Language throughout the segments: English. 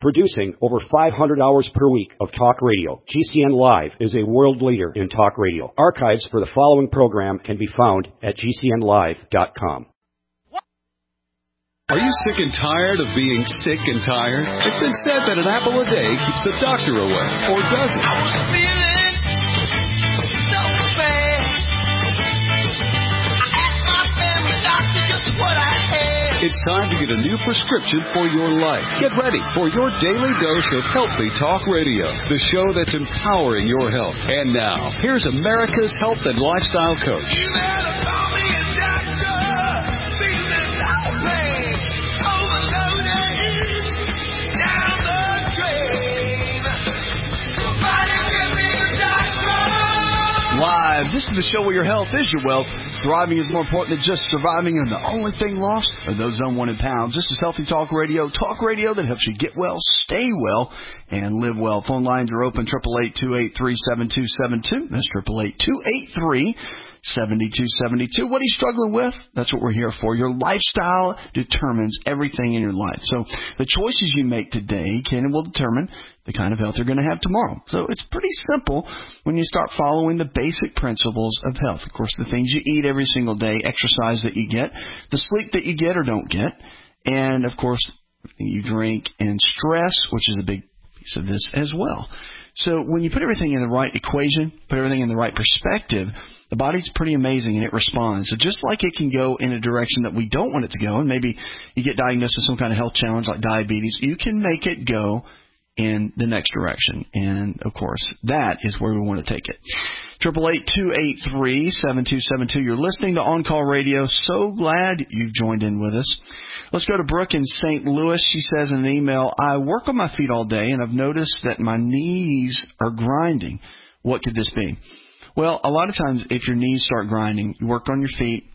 Producing over 500 hours per week of talk radio, GCN Live is a world leader in talk radio. Archives for the following program can be found at GCNlive.com. Are you sick and tired of being sick and tired? It's been said that an apple a day keeps the doctor away, or does it? I was feeling so bad. I asked my family doctor just what I had. It's time to get a new prescription for your life. Get ready for your daily dose of Healthy Talk Radio, the show that's empowering your health. And now, here's America's health and lifestyle coach. You better call me a doctor. Feeling so bad. Live. This is the show where your health is your wealth. Thriving is more important than just surviving, and the only thing lost are those unwanted pounds. This is Healthy Talk Radio that helps you get well, stay well, and live well. Phone lines are open, 888-283-7272. That's 888-283-7272. What are you struggling with? That's what we're here for. Your lifestyle determines everything in your life. So the choices you make today can and will determine the kind of health you're going to have tomorrow. So it's pretty simple when you start following the basic principles of health. Of course, the things you eat every single day, exercise that you get, the sleep that you get or don't get, and, of course, you drink, and stress, which is a big piece of this as well. So when you put everything in the right equation, put everything in the right perspective, the body's pretty amazing and it responds. So just like it can go in a direction that we don't want it to go, and maybe you get diagnosed with some kind of health challenge like diabetes, you can make it go in the next direction. And, of course, that is where we want to take it. 888-283-7272. You're listening to On Call Radio. So glad you've joined in with us. Let's go to Brooke in St. Louis. She says in an email, I work on my feet all day, and I've noticed that my knees are grinding. What could this be? Well, a lot of times if your knees start grinding, you work on your feet.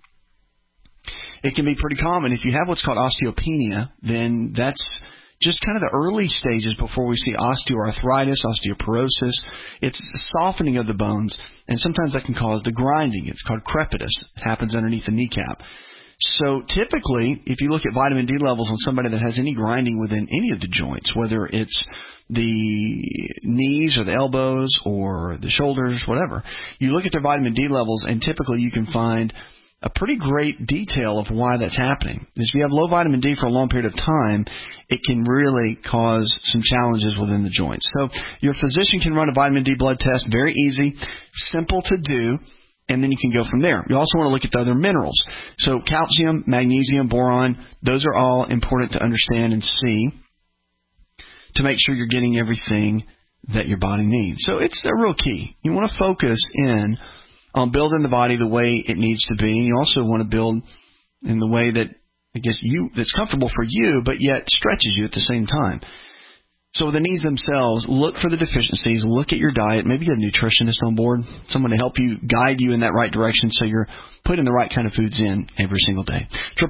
It can be pretty common. If you have what's called osteopenia, then that's just kind of the early stages before we see osteoarthritis, osteoporosis. It's a softening of the bones, and sometimes that can cause the grinding. It's called crepitus. It happens underneath the kneecap. So typically, if you look at vitamin D levels on somebody that has any grinding within any of the joints, whether it's the knees or the elbows or the shoulders, whatever, you look at their vitamin D levels, and typically you can find a pretty great detail of why that's happening. If you have low vitamin D for a long period of time, it can really cause some challenges within the joints. So your physician can run a vitamin D blood test, very easy, simple to do, and then you can go from there. You also want to look at the other minerals. So calcium, magnesium, boron, those are all important to understand and see to make sure you're getting everything that your body needs. So it's a real key. You want to focus in on building the body the way it needs to be. And you also want to build in the way that, I guess, that's comfortable for you, but yet stretches you at the same time. So the knees themselves, look for the deficiencies, look at your diet, maybe get a nutritionist on board, someone to help you, guide you in that right direction so you're putting the right kind of foods in every single day.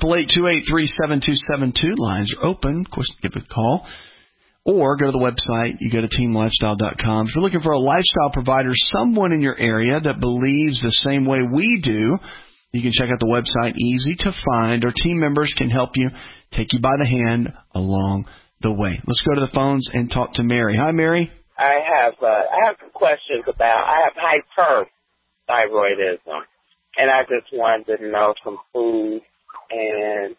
888-283-7272. Lines are open. Of course, give a call. Or go to the website. You go to teamlifestyle.com. If you're looking for a lifestyle provider, someone in your area that believes the same way we do, you can check out the website. Easy to find. Our team members can help you, take you by the hand along the way. Let's go to the phones and talk to Mary. Hi, Mary. I have some questions about. I have hyperthyroidism, and I just wanted to know some food and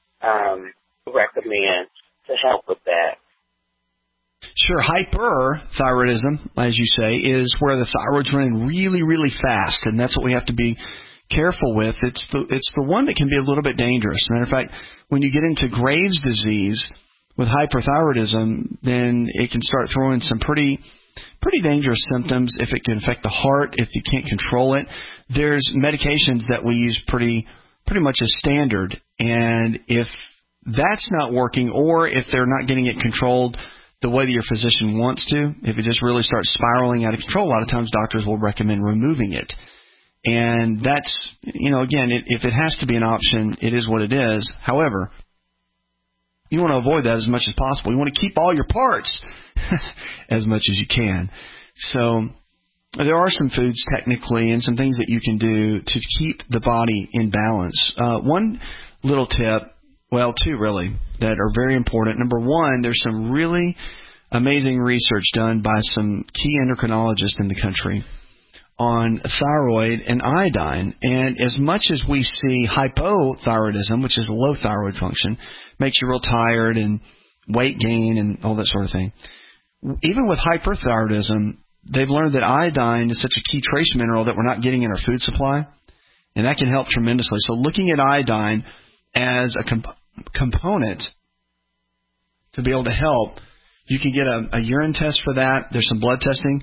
recommend to help with that. Sure. Hyperthyroidism, as you say, is where the thyroid's running really, really fast, and that's what we have to be careful with. It's the one that can be a little bit dangerous. Matter of fact, when you get into Graves' disease with hyperthyroidism, then it can start throwing some pretty dangerous symptoms. If it can affect the heart, if you can't control it, there's medications that we use pretty much as standard, and if that's not working, or if they're not getting it controlled the way that your physician wants to, if it just really starts spiraling out of control, a lot of times doctors will recommend removing it. And that's, again, if it has to be an option, it is what it is. However, you want to avoid that as much as possible. You want to keep all your parts as much as you can. So there are some foods technically and some things that you can do to keep the body in balance. One little tip Well, two really that are very important. Number one, there's some really amazing research done by some key endocrinologists in the country on thyroid and iodine. And as much as we see hypothyroidism, which is low thyroid function, makes you real tired and weight gain and all that sort of thing, even with hyperthyroidism, they've learned that iodine is such a key trace mineral that we're not getting in our food supply, and that can help tremendously. So looking at iodine as a component to be able to help, you can get a urine test for that. There's some blood testing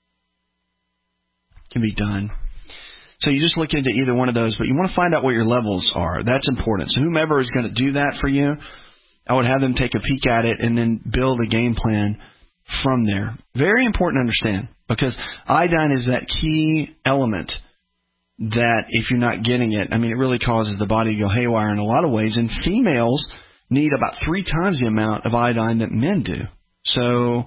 can be done. So you just look into either one of those, but you want to find out what your levels are. That's important. So whomever is going to do that for you, I would have them take a peek at it and then build a game plan from there. Very important to understand, because iodine is that key element that if you're not getting it, I mean, it really causes the body to go haywire in a lot of ways. And females need about 3 times the amount of iodine that men do. So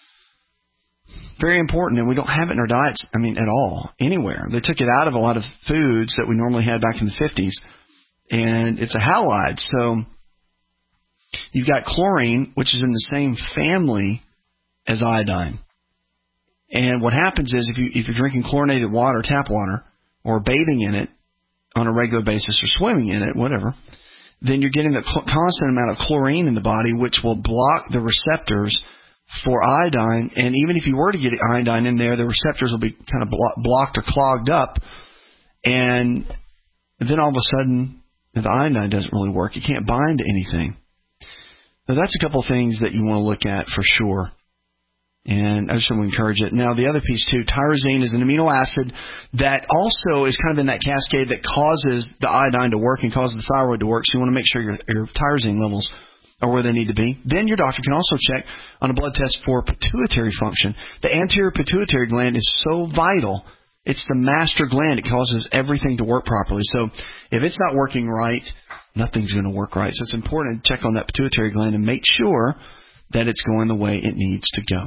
very important, and we don't have it in our diets, I mean, at all, anywhere. They took it out of a lot of foods that we normally had back in the 50s, and it's a halide. So you've got chlorine, which is in the same family as iodine. And what happens is if you're drinking chlorinated water, tap water, or bathing in it on a regular basis or swimming in it, whatever, then you're getting a constant amount of chlorine in the body, which will block the receptors for iodine. And even if you were to get iodine in there, the receptors will be kind of blocked or clogged up. And then all of a sudden, the iodine doesn't really work. It can't bind to anything. So that's a couple of things that you want to look at for sure. And I just want to encourage it. Now, the other piece, too, tyrosine is an amino acid that also is kind of in that cascade that causes the iodine to work and causes the thyroid to work. So you want to make sure your tyrosine levels are where they need to be. Then your doctor can also check on a blood test for pituitary function. The anterior pituitary gland is so vital. It's the master gland. It causes everything to work properly. So if it's not working right, nothing's going to work right. So it's important to check on that pituitary gland and make sure that it's going the way it needs to go.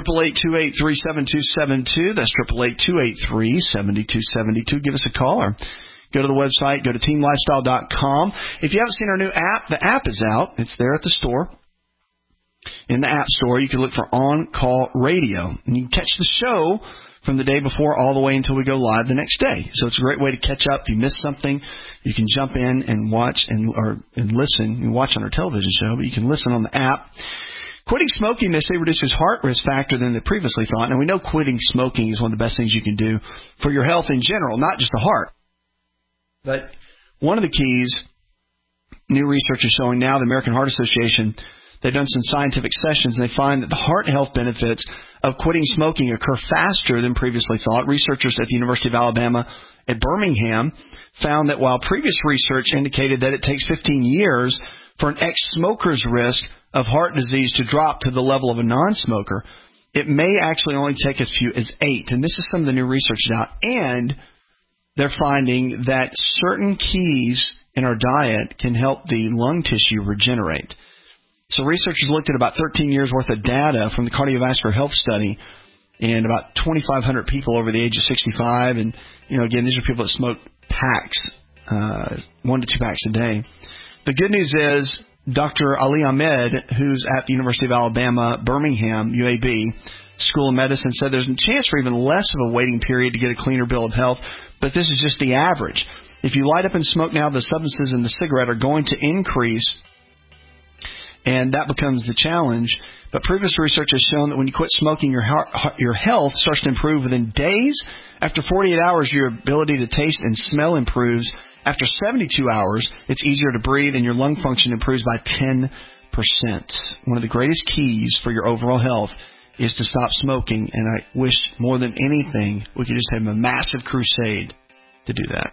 888-283-7272. That's 888-283-7272. Give us a call or go to the website. Go to teamlifestyle.com. If you haven't seen our new app, the app is out. It's there at the store. In the App Store, you can look for On Call Radio. And you can catch the show from the day before all the way until we go live the next day. So it's a great way to catch up. If you missed something, you can jump in and watch and listen. You watch on our television show, but you can listen on the app. Quitting smoking, they say, reduces heart risk factor than they previously thought. And we know quitting smoking is one of the best things you can do for your health in general, not just the heart. But one of the keys, new research is showing now, the American Heart Association, they've done some scientific sessions, and they find that the heart health benefits of quitting smoking occur faster than previously thought. Researchers at the University of Alabama at Birmingham found that while previous research indicated that it takes 15 years for an ex-smoker's risk of heart disease to drop to the level of a non-smoker, it may actually only take as few as 8. And this is some of the new research out. And they're finding that certain keys in our diet can help the lung tissue regenerate. So researchers looked at about 13 years worth of data from the cardiovascular health study and about 2,500 people over the age of 65. And, again, these are people that smoke packs, 1 to 2 packs a day. The good news is Dr. Ali Ahmed, who's at the University of Alabama, Birmingham, UAB, School of Medicine, said there's a chance for even less of a waiting period to get a cleaner bill of health, but this is just the average. If you light up and smoke now, the substances in the cigarette are going to increase, and that becomes the challenge. But previous research has shown that when you quit smoking, your health starts to improve within days. After 48 hours, your ability to taste and smell improves. After 72 hours, it's easier to breathe, and your lung function improves by 10%. One of the greatest keys for your overall health is to stop smoking, and I wish more than anything we could just have a massive crusade to do that.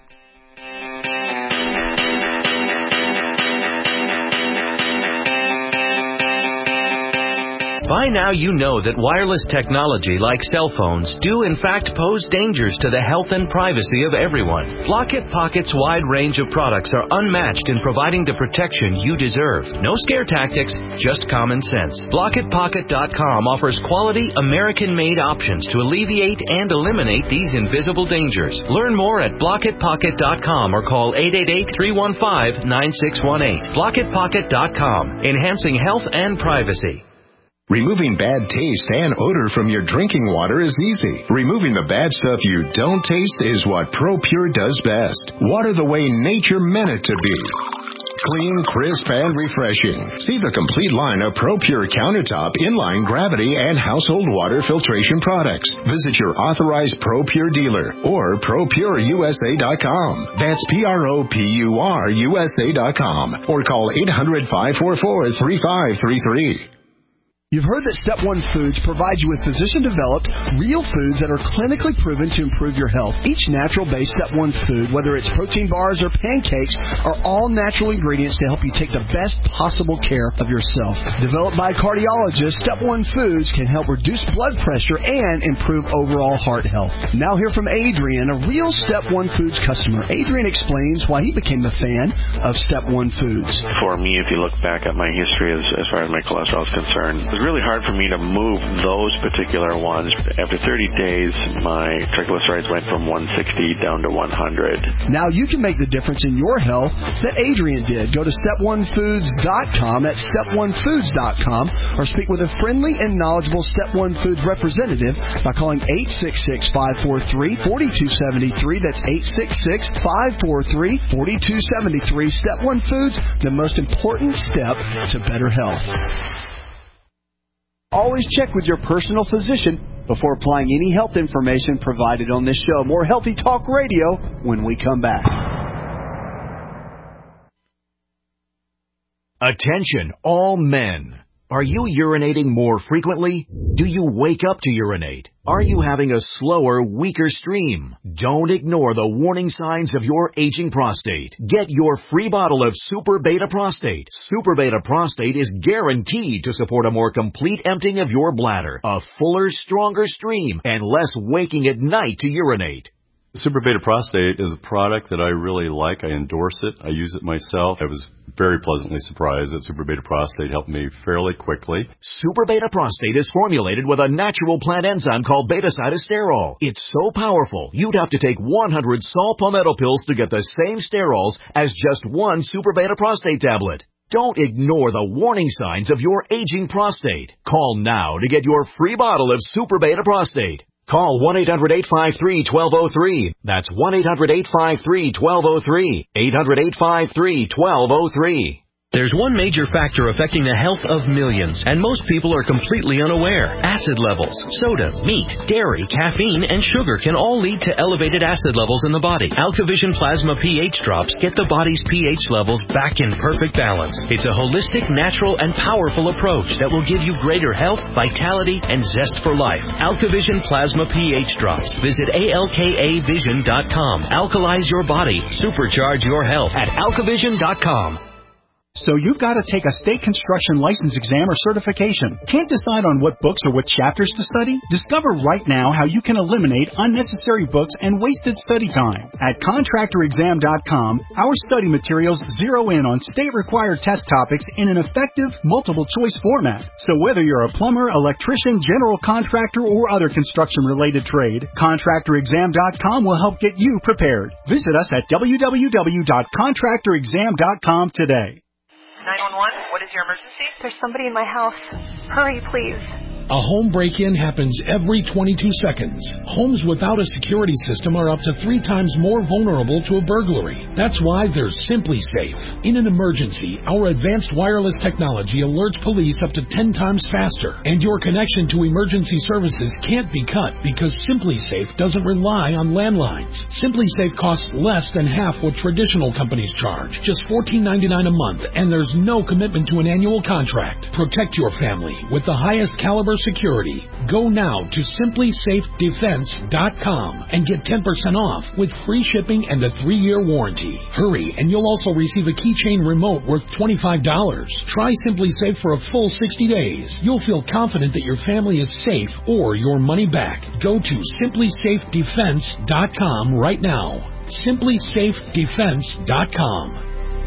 By now you know that wireless technology like cell phones do in fact pose dangers to the health and privacy of everyone. Blockit Pocket's wide range of products are unmatched in providing the protection you deserve. No scare tactics, just common sense. BlockitPocket.com offers quality American-made options to alleviate and eliminate these invisible dangers. Learn more at BlockitPocket.com or call 888-315-9618. BlockitPocket.com, enhancing health and privacy. Removing bad taste and odor from your drinking water is easy. Removing the bad stuff you don't taste is what ProPure does best. Water the way nature meant it to be. Clean, crisp, and refreshing. See the complete line of ProPure countertop, inline, gravity, and household water filtration products. Visit your authorized ProPure dealer or ProPureUSA.com. That's ProPureUSA.com. Or call 800-544-3533. You've heard that Step 1 Foods provides you with physician-developed, real foods that are clinically proven to improve your health. Each natural-based Step 1 food, whether it's protein bars or pancakes, are all natural ingredients to help you take the best possible care of yourself. Developed by cardiologists, Step 1 Foods can help reduce blood pressure and improve overall heart health. Now hear from Adrian, a real Step 1 Foods customer. Adrian explains why he became a fan of Step 1 Foods. For me, if you look back at my history as far as my cholesterol is concerned, it was really hard for me to move those particular ones. After 30 days, my triglycerides went from 160 down to 100. Now you can make the difference in your health that Adrian did. Go to step1foods.com, that's step1foods.com, or speak with a friendly and knowledgeable Step 1 Foods representative by calling 866-543-4273. That's 866-543-4273. Step 1 Foods, the most important step to better health. Always check with your personal physician before applying any health information provided on this show. More Healthy Talk Radio when we come back. Attention, all men. Are you urinating more frequently? Do you wake up to urinate? Are you having a slower, weaker stream? Don't ignore the warning signs of your aging prostate. Get your free bottle of Super Beta Prostate. Super Beta Prostate is guaranteed to support a more complete emptying of your bladder, a fuller, stronger stream, and less waking at night to urinate. Super Beta Prostate is a product that I really like. I endorse it. I use it myself. I was very pleasantly surprised that Super Beta Prostate helped me fairly quickly. Super Beta Prostate is formulated with a natural plant enzyme called beta-cytosterol. It's so powerful, you'd have to take 100 saw palmetto pills to get the same sterols as just one Super Beta Prostate tablet. Don't ignore the warning signs of your aging prostate. Call now to get your free bottle of Super Beta Prostate. Call 1-800-853-1203. That's 1-800-853-1203. 800-853-1203. There's one major factor affecting the health of millions, and most people are completely unaware. Acid levels. Soda, meat, dairy, caffeine, and sugar can all lead to elevated acid levels in the body. AlkaVision Plasma pH drops get the body's pH levels back in perfect balance. It's a holistic, natural, and powerful approach that will give you greater health, vitality, and zest for life. AlkaVision Plasma pH drops. Visit ALKAvision.com. Alkalize your body. Supercharge your health at AlkaVision.com. So you've got to take a state construction license exam or certification. Can't decide on what books or what chapters to study? Discover right now how you can eliminate unnecessary books and wasted study time. At ContractorExam.com, our study materials zero in on state-required test topics in an effective, multiple-choice format. So whether you're a plumber, electrician, general contractor, or other construction-related trade, ContractorExam.com will help get you prepared. Visit us at www.ContractorExam.com today. 911, what is your emergency? There's somebody in my house. Hurry, please. A home break-in happens every 22 seconds. Homes without a security system are up to 3 times more vulnerable to a burglary. That's why there's SimpliSafe. In an emergency, our advanced wireless technology alerts police up to 10 times faster. And your connection to emergency services can't be cut because SimpliSafe doesn't rely on landlines. SimpliSafe costs less than half what traditional companies charge. Just $14.99 a month, and there's no commitment to an annual contract. Protect your family with the highest caliber security. Go now to simplysafedefense.com and get 10% off with free shipping and a 3-year warranty. Hurry, and you'll also receive a keychain remote worth $25. Try Simply Safe for a full 60 days. You'll feel confident that your family is safe or your money back. Go to simplysafedefense.com right now. simplysafedefense.com.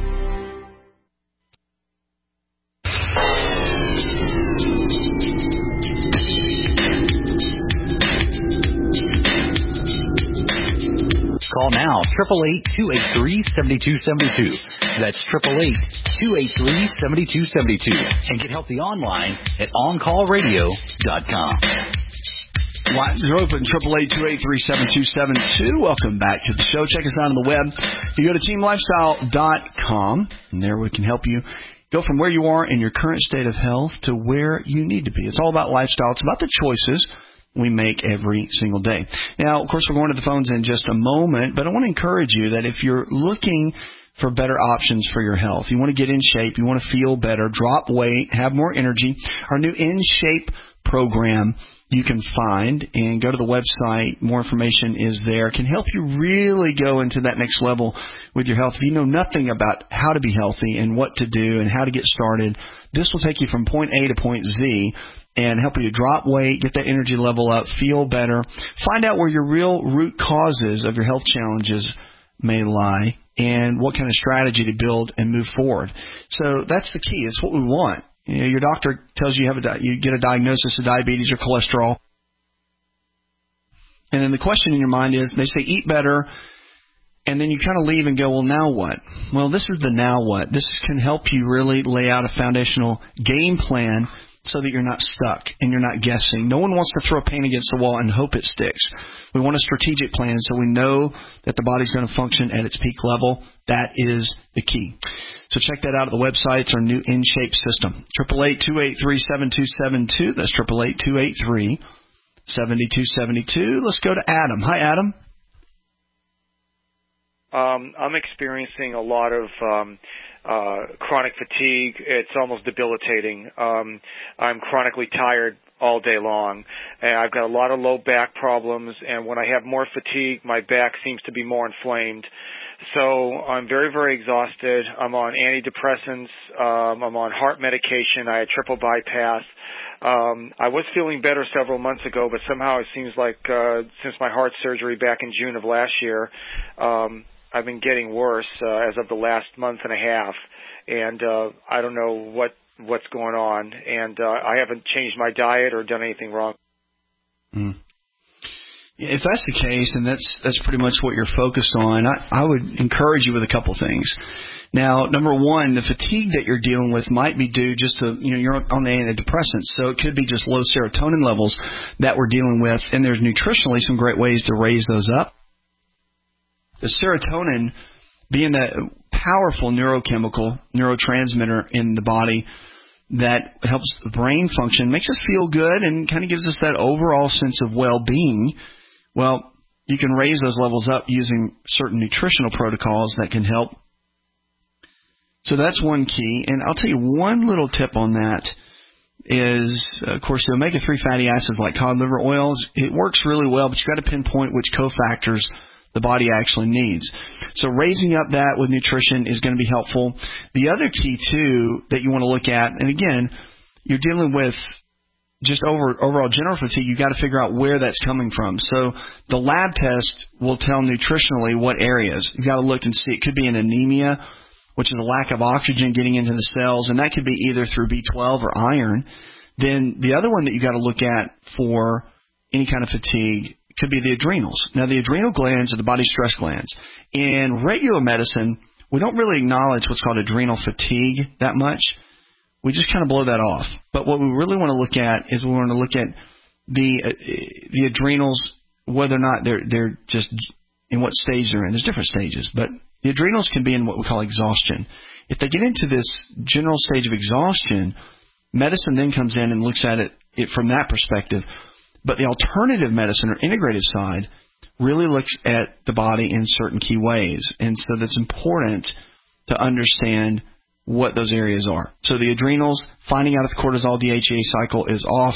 Call now, 888-283-7272. That's 888-283-7272. And get healthy online at OnCallRadio.com. Lines are open, 888-283-7272. Welcome back to the show. Check us out on the web. You go to TeamLifestyle.com, and there we can help you go from where you are in your current state of health to where you need to be. It's all about lifestyle. It's about the choices we make every single day. Now, of course, we're going to the phones in just a moment, but I want to encourage you that if you're looking for better options for your health, you want to get in shape, you want to feel better, drop weight, have more energy, our new In Shape program you can find and go to the website. More information is there. It can help you really go into that next level with your health. If you know nothing about how to be healthy and what to do and how to get started, this will take you from point A to point Z and help you drop weight, get that energy level up, feel better, find out where your real root causes of your health challenges may lie, and what kind of strategy to build and move forward. So that's the key. It's what we want. You know, your doctor tells you you get a diagnosis of diabetes or cholesterol, and then the question in your mind is, they say eat better, and then you kind of leave and go, well, now what? Well, this is the now what. This can help you really lay out a foundational game plan so that you're not stuck and you're not guessing. No one wants to throw a pain against the wall and hope it sticks. We want a strategic plan so we know that the body's going to function at its peak level. That is the key. So check that out at the website. It's our new In Shape system. 888-283-7272. That's 888-283-7272. Let's go to Adam. Hi, Adam. I'm experiencing a lot of chronic fatigue. It's almost debilitating. I'm chronically tired all day long, and I've got a lot of low back problems, and when I have more fatigue, my back seems to be more inflamed. So I'm very, very exhausted. I'm on antidepressants. I'm on heart medication. I had triple bypass. I was feeling better several months ago, but somehow it seems like since my heart surgery back in June of last year, I've been getting worse as of the last month and a half, and I don't know what's going on, and I haven't changed my diet or done anything wrong. If that's the case, and that's pretty much what you're focused on, I would encourage you with a couple things. Now, number one, the fatigue that you're dealing with might be due just to, you're on the antidepressants, so it could be just low serotonin levels that we're dealing with, and there's nutritionally some great ways to raise those up. The serotonin being that powerful neurotransmitter in the body that helps the brain function, makes us feel good and kind of gives us that overall sense of well-being. Well, you can raise those levels up using certain nutritional protocols that can help. So that's one key. And I'll tell you one little tip on that is, of course, the omega-3 fatty acids like cod liver oils. It works really well, but you've got to pinpoint which cofactors the body actually needs. So raising up that with nutrition is going to be helpful. The other key, too, that you want to look at, and again, you're dealing with just overall general fatigue, you've got to figure out where that's coming from. So the lab test will tell nutritionally what areas. You've got to look and see. It could be an anemia, which is a lack of oxygen getting into the cells, and that could be either through B12 or iron. Then the other one that you've got to look at for any kind of fatigue could be the adrenals. Now, the adrenal glands are the body's stress glands. In regular medicine, we don't really acknowledge what's called adrenal fatigue that much. We just kind of blow that off. But what we really want to look at is we want to look at the adrenals, whether or not they're just in what stage they're in. There's different stages, but the adrenals can be in what we call exhaustion. If they get into this general stage of exhaustion, medicine then comes in and looks at it from that perspective. But the alternative medicine or integrative side really looks at the body in certain key ways. And so that's important to understand what those areas are. So the adrenals, finding out if the cortisol DHEA cycle is off,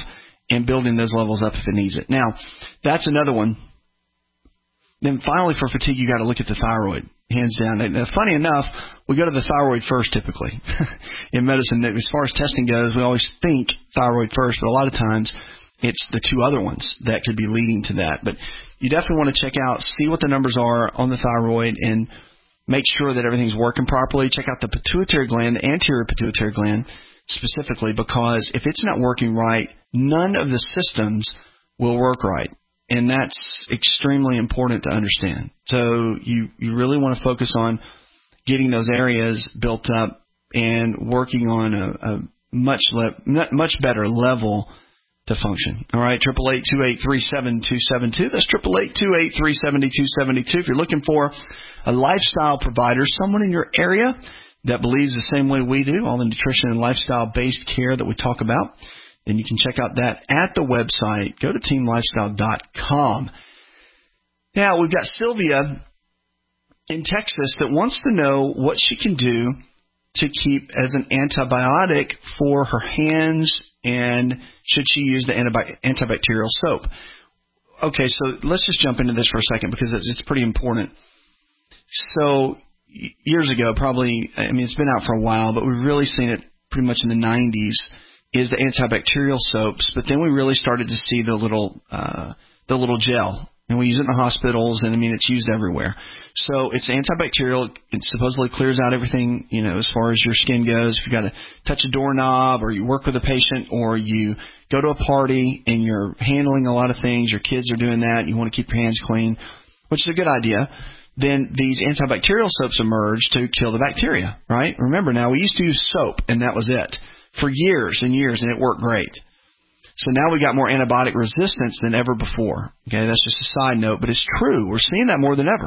and building those levels up if it needs it. Now, that's another one. Then finally, for fatigue, you got to look at the thyroid, hands down. Now, funny enough, we go to the thyroid first typically in medicine. As far as testing goes, we always think thyroid first, but a lot of times it's the two other ones that could be leading to that. But you definitely want to check out, see what the numbers are on the thyroid, and make sure that everything's working properly. Check out the pituitary gland, the anterior pituitary gland specifically, because if it's not working right, none of the systems will work right. And that's extremely important to understand. So you really want to focus on getting those areas built up and working on a much better level to function. All right, 888-283-7272. That's 888-283-7272. If you're looking for a lifestyle provider, someone in your area that believes the same way we do, all the nutrition and lifestyle-based care that we talk about, then you can check out that at the website. Go to teamlifestyle.com. Now, we've got Sylvia in Texas that wants to know what she can do to keep as an antibiotic for her hands, and should she use the antibacterial soap. Okay, so let's just jump into this for a second because it's pretty important. So years ago, probably, it's been out for a while, but we've really seen it pretty much in the 90s, is the antibacterial soaps. But then we really started to see the little gel. And we use it in the hospitals, and it's used everywhere. So it's antibacterial. It supposedly clears out everything, as far as your skin goes. If you got to touch a doorknob, or you work with a patient, or you go to a party and you're handling a lot of things, your kids are doing that, you want to keep your hands clean, which is a good idea, then these antibacterial soaps emerge to kill the bacteria, right? Remember, now we used to use soap, and that was it for years and years, and it worked great. So now we got more antibiotic resistance than ever before. Okay, that's just a side note, but it's true. We're seeing that more than ever.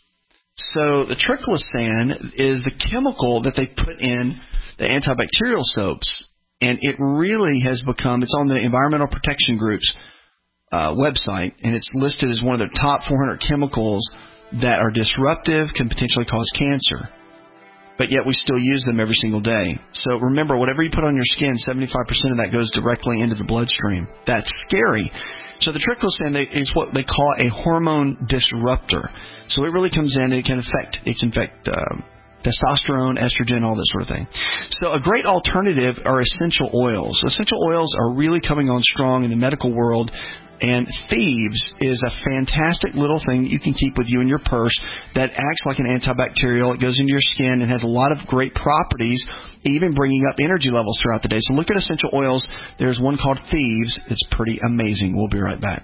So the triclosan is the chemical that they put in the antibacterial soaps, and it really has become, it's on the Environmental Protection Group's website, and it's listed as one of the top 400 chemicals that are disruptive, can potentially cause cancer. But yet we still use them every single day. So remember, whatever you put on your skin, 75% of that goes directly into the bloodstream. That's scary. So the triclosan is what they call a hormone disruptor. So it really comes in, it can affect testosterone, estrogen, all that sort of thing. So a great alternative are essential oils. Essential oils are really coming on strong in the medical world. And Thieves is a fantastic little thing that you can keep with you in your purse that acts like an antibacterial. It goes into your skin and has a lot of great properties, even bringing up energy levels throughout the day. So look at essential oils. There's one called Thieves. It's pretty amazing. We'll be right back.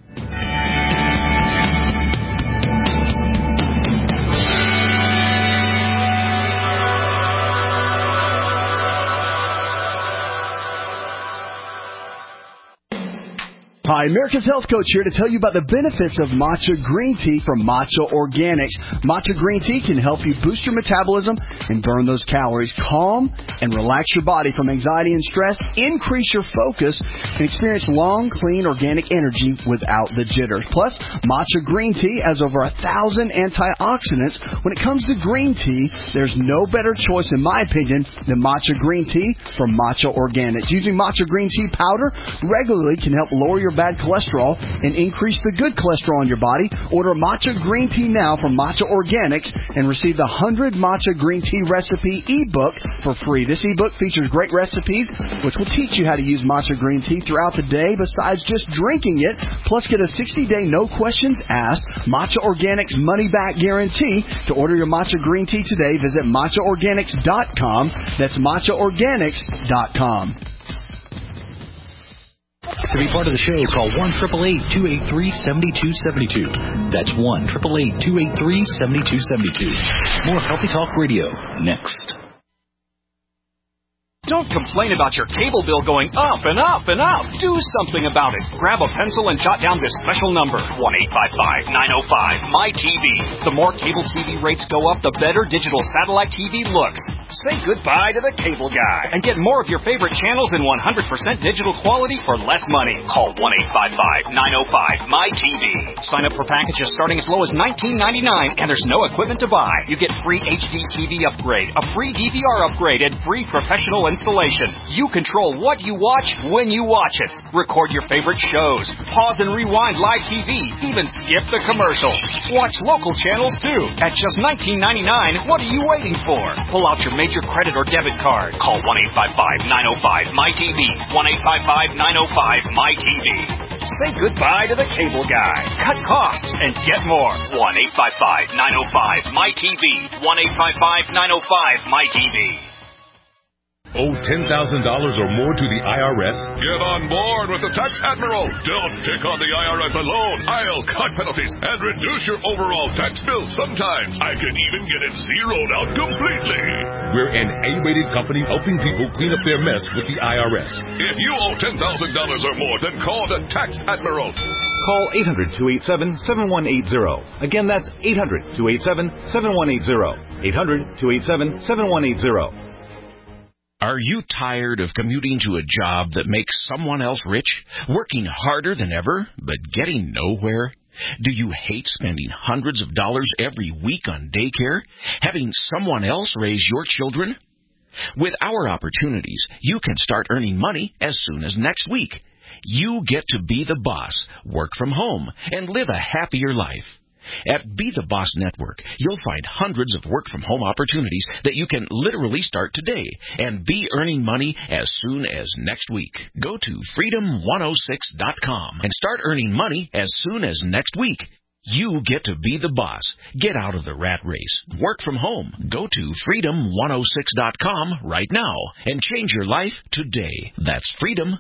Hi, America's Health Coach here to tell you about the benefits of matcha green tea from Matcha Organics. Matcha green tea can help you boost your metabolism and burn those calories, calm and relax your body from anxiety and stress, increase your focus, and experience long, clean, organic energy without the jitters. Plus, matcha green tea has over 1,000 antioxidants. When it comes to green tea, there's no better choice, in my opinion, than matcha green tea from Matcha Organics. Using matcha green tea powder regularly can help lower your bad cholesterol and increase the good cholesterol in your body. Order matcha green tea now from Matcha Organics and receive the 100 matcha green tea recipe ebook for free. This ebook features great recipes which will teach you how to use matcha green tea throughout the day besides just drinking it. Plus, get a 60-day no questions asked Matcha Organics money back guarantee. To order your matcha green tea today, visit matchaorganics.com. That's matchaorganics.com. To be part of the show, call 1-888-283-7272. That's 1-888-283-7272. More Healthy Talk Radio next. Don't complain about your cable bill going up and up and up. Do something about it. Grab a pencil and jot down this special number, 1-855-905-MY-TV. The more cable TV rates go up, the better digital satellite TV looks. Say goodbye to the cable guy and get more of your favorite channels in 100% digital quality for less money. Call 1-855-905-MY-TV. Sign up for packages starting as low as $19.99, and there's no equipment to buy. You get free HD TV upgrade, a free DVR upgrade, and free professional installation. You control what you watch when you watch it. Record your favorite shows. Pause and rewind live TV. Even skip the commercials. Watch local channels too. At just $19.99, what are you waiting for? Pull out your major credit or debit card. Call 1-855-905-MyTV. 1-855-905-MyTV. Say goodbye to the cable guy. Cut costs and get more. 1-855-905-MyTV. 1-855-905-MyTV. Owe $10,000 or more to the IRS? Get on board with the Tax Admiral. Don't take on the IRS alone. I'll cut penalties and reduce your overall tax bill. Sometimes I can even get it zeroed out completely. We're an A-rated company helping people clean up their mess with the IRS. If you owe $10,000 or more, then call the Tax Admiral. Call 800-287-7180. Again, that's 800-287-7180. 800-287-7180. Are you tired of commuting to a job that makes someone else rich, working harder than ever, but getting nowhere? Do you hate spending hundreds of dollars every week on daycare, having someone else raise your children? With our opportunities, you can start earning money as soon as next week. You get to be the boss, work from home, and live a happier life. At Be the Boss Network, you'll find hundreds of work-from-home opportunities that you can literally start today and be earning money as soon as next week. Go to freedom106.com and start earning money as soon as next week. You get to be the boss. Get out of the rat race. Work from home. Go to freedom106.com right now and change your life today. That's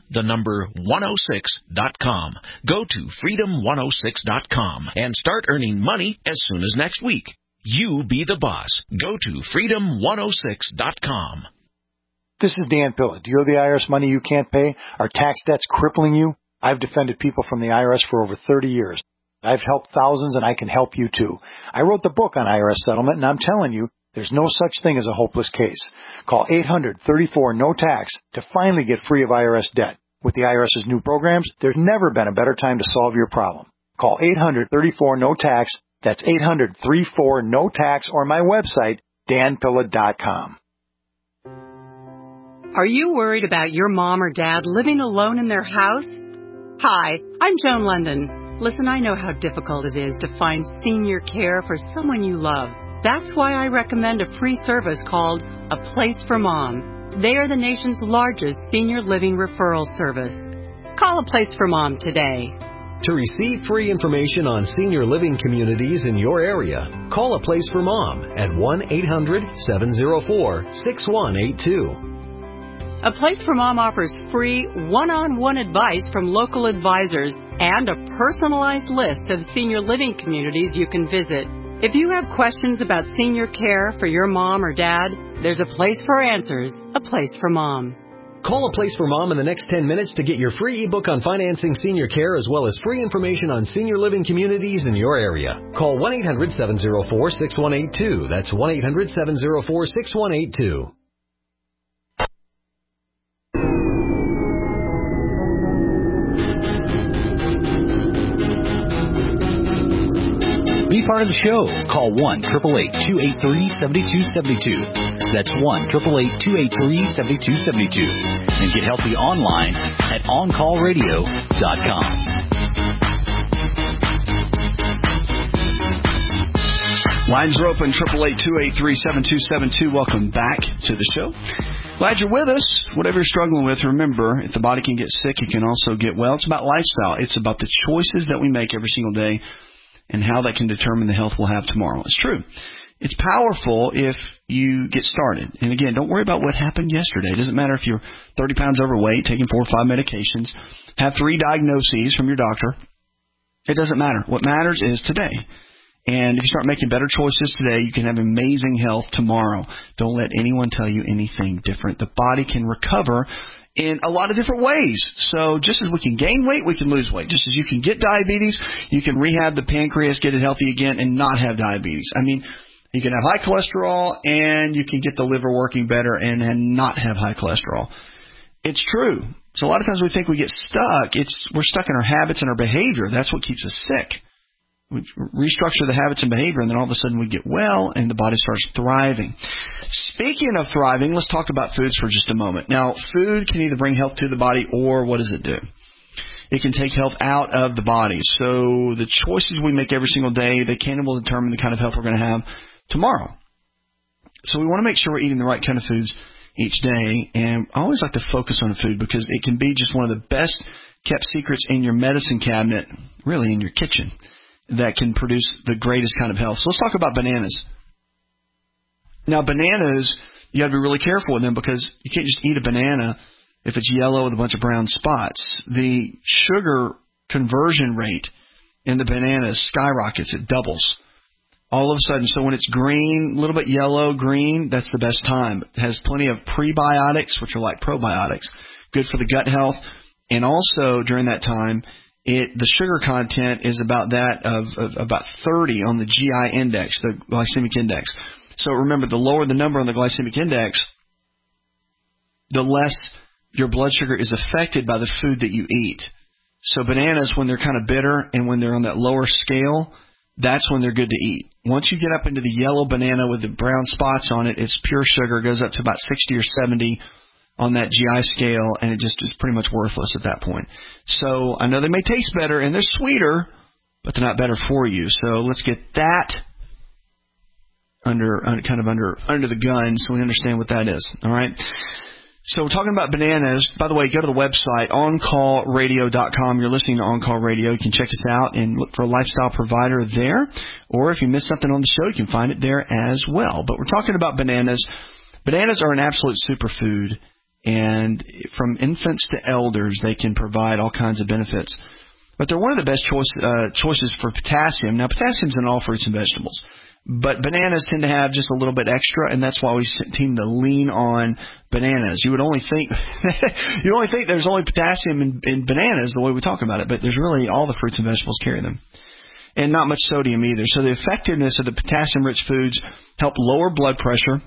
freedom106.com. Go to freedom106.com and start earning money as soon as next week. You be the boss. Go to freedom106.com. This is Dan Pilla. Do you owe the IRS money you can't pay? Are tax debts crippling you? I've defended people from the IRS for over 30 years. I've helped thousands, and I can help you, too. I wrote the book on IRS settlement, and I'm telling you, there's no such thing as a hopeless case. Call 800-34-NO-TAX to finally get free of IRS debt. With the IRS's new programs, there's never been a better time to solve your problem. Call 800-34-NO-TAX. That's 800-34-NO-TAX, or my website, danpilla.com. Are you worried about your mom or dad living alone in their house? Hi, I'm Joan London. Listen, I know how difficult it is to find senior care for someone you love. That's why I recommend a free service called A Place for Mom. They are the nation's largest senior living referral service. Call A Place for Mom today. To receive free information on senior living communities in your area, call A Place for Mom at 1-800-704-6182. A Place for Mom offers free one-on-one advice from local advisors and a personalized list of senior living communities you can visit. If you have questions about senior care for your mom or dad, there's a place for answers, A Place for Mom. Call A Place for Mom in the next 10 minutes to get your free ebook on financing senior care as well as free information on senior living communities in your area. Call 1-800-704-6182. That's 1-800-704-6182. Be part of the show. Call 1-888-283-7272. That's 1-888-283-7272. And get healthy online at OnCallRadio.com. Lines are open, 888-283-7272. Welcome back to the show. Glad you're with us. Whatever you're struggling with, remember, if the body can get sick, it can also get well. It's about lifestyle. It's about the choices that we make every single day and how that can determine the health we'll have tomorrow. It's true. It's powerful if you get started. And again, don't worry about what happened yesterday. It doesn't matter if you're 30 pounds overweight, taking 4 or 5 medications, have 3 diagnoses from your doctor. It doesn't matter. What matters is today. And if you start making better choices today, you can have amazing health tomorrow. Don't let anyone tell you anything different. The body can recover in a lot of different ways. So just as we can gain weight, we can lose weight. Just as you can get diabetes, you can rehab the pancreas, get it healthy again, and not have diabetes. I mean, you can have high cholesterol, and you can get the liver working better and not have high cholesterol. It's true. So a lot of times we think we get stuck. We're stuck in our habits and our behavior. That's what keeps us sick. We restructure the habits and behavior, and then all of a sudden we get well, and the body starts thriving. Speaking of thriving, let's talk about foods for just a moment. Now, food can either bring health to the body, or what does it do? It can take health out of the body. So the choices we make every single day, they can and will determine the kind of health we're going to have tomorrow. So we want to make sure we're eating the right kind of foods each day. And I always like to focus on food because it can be just one of the best kept secrets in your medicine cabinet, really in your kitchen, that can produce the greatest kind of health. So let's talk about bananas. Now, bananas, you got to be really careful with them because you can't just eat a banana if it's yellow with a bunch of brown spots. The sugar conversion rate in the bananas skyrockets. It doubles all of a sudden. So when it's green, a little bit yellow, green, that's the best time. It has plenty of prebiotics, which are like probiotics, good for the gut health. And also during that time, the sugar content is about that of about 30 on the GI index, the glycemic index. So remember, the lower the number on the glycemic index, the less your blood sugar is affected by the food that you eat. So bananas, when they're kind of bitter and when they're on that lower scale, that's when they're good to eat. Once you get up into the yellow banana with the brown spots on it, it's pure sugar. It goes up to about 60 or 70 on that GI scale, and it just is pretty much worthless at that point. So I know they may taste better and they're sweeter, but they're not better for you. So let's get that under the gun so we understand what that is. All right. So we're talking about bananas. By the way, go to the website, OnCallRadio.com. You're listening to On Call Radio. You can check us out and look for a lifestyle provider there. Or if you missed something on the show, you can find it there as well. But we're talking about bananas. Bananas are an absolute superfood. And from infants to elders, they can provide all kinds of benefits. But they're one of the best choices for potassium. Now, potassium's in all fruits and vegetables. But bananas tend to have just a little bit extra, and that's why we seem to lean on bananas. You would only think there's only potassium in bananas the way we talk about it, but there's really all the fruits and vegetables carry them. And not much sodium either. So the effectiveness of the potassium-rich foods help lower blood pressure.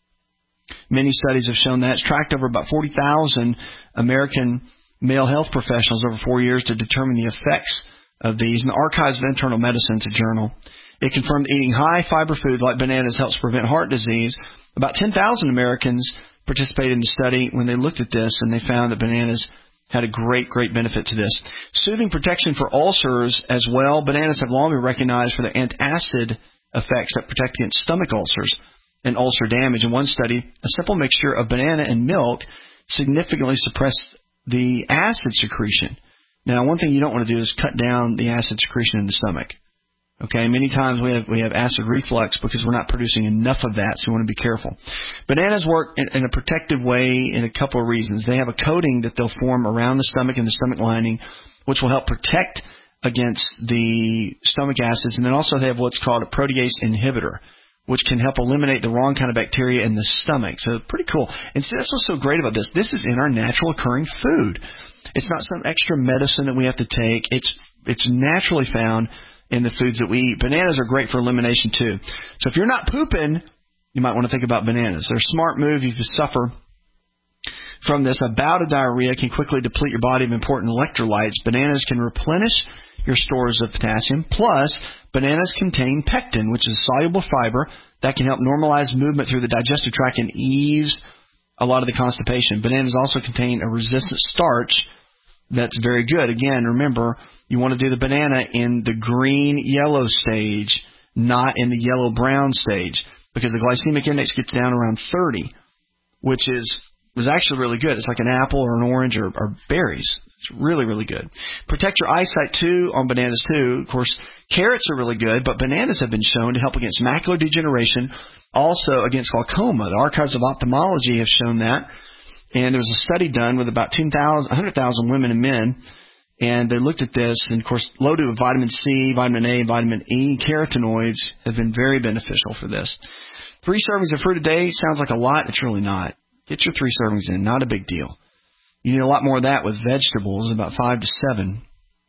Many studies have shown that. It's tracked over about 40,000 American male health professionals over 4 years to determine the effects of these. And the Archives of Internal Medicine, it's a journal. It confirmed that eating high-fiber food like bananas helps prevent heart disease. About 10,000 Americans participated in the study when they looked at this, and they found that bananas had a great benefit to this. Soothing protection for ulcers as well. Bananas have long been recognized for their antacid effects that protect against stomach ulcers and ulcer damage. In one study, a simple mixture of banana and milk significantly suppressed the acid secretion. Now, one thing you don't want to do is cut down the acid secretion in the stomach. Okay, many times we have acid reflux because we're not producing enough of that, so we want to be careful. Bananas work in a protective way in a couple of reasons. They have a coating that they'll form around the stomach and the stomach lining, which will help protect against the stomach acids. And then also they have what's called a protease inhibitor, which can help eliminate the wrong kind of bacteria in the stomach. So pretty cool. And see, that's what's so great about this. This is in our natural occurring food. It's not some extra medicine that we have to take. It's naturally found in the foods that we eat. Bananas are great for elimination too. So if you're not pooping, you might want to think about bananas. They're a smart move if you suffer from this. A bout of diarrhea can quickly deplete your body of important electrolytes. Bananas can replenish your stores of potassium. Plus, bananas contain pectin, which is a soluble fiber that can help normalize movement through the digestive tract and ease a lot of the constipation. Bananas also contain a resistant starch that's very good. Again, remember, you want to do the banana in the green-yellow stage, not in the yellow-brown stage, because the glycemic index gets down around 30, which is actually really good. It's like an apple or an orange or berries. It's really, really good. Protect your eyesight, too, on bananas, too. Of course, carrots are really good, but bananas have been shown to help against macular degeneration, also against glaucoma. The Archives of Ophthalmology have shown that. And there was a study done with about 100,000 women and men, and they looked at this, and, of course, loaded with vitamin C, vitamin A, vitamin E, carotenoids have been very beneficial for this. 3 servings of fruit a day sounds like a lot. It's really not. Get your 3 servings in. Not a big deal. You need a lot more of that with vegetables, about 5 to 7.